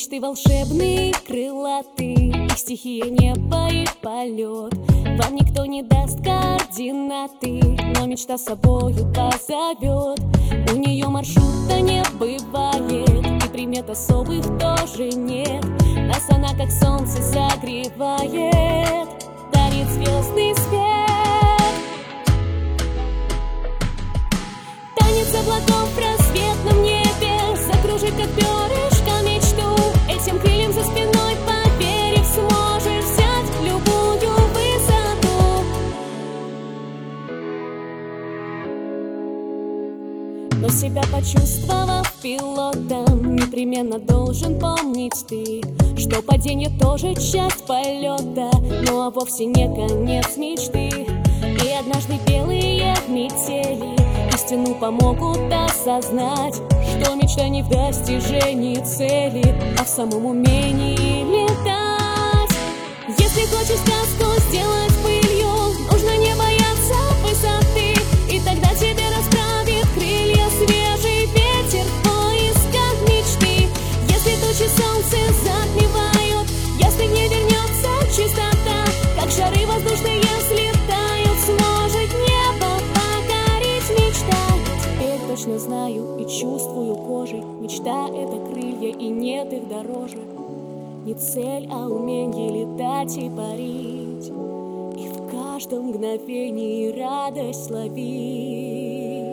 мечты волшебные, крылатые, их стихия небо и полет. Вам никто не даст координаты, но мечта с собою позовет. У нее маршрута не бывает, и примет особых тоже нет. Нас она как солнце согревает, дарит звездный свет. Танец облаков в рассветном небе закружит, как перышко, мечту. Этим крыльям за спиной, поверив, сможешь взять любую высоту. Но себя почувствовав пилотом, непременно должен помнить ты, что падение тоже часть полета, но вовсе не конец мечты. И однажды белые метели истину помогут осознать, что мечта не в достижении цели, а в самом умении летать. Если хочешь сказку сделать пылью, нужно не бояться высоты, и тогда тебе расправит крылья свежий ветер в поисках мечты. Если тучи солнце затмевают, если не вернется чистота, как шары воздушные слетают, сможет небо покорить мечта. Теперь точно знаю и чувствую кожей, мечта — это крылья, и нет их дороже. Не цель, а умение летать и парить, и в каждом мгновении радость ловить.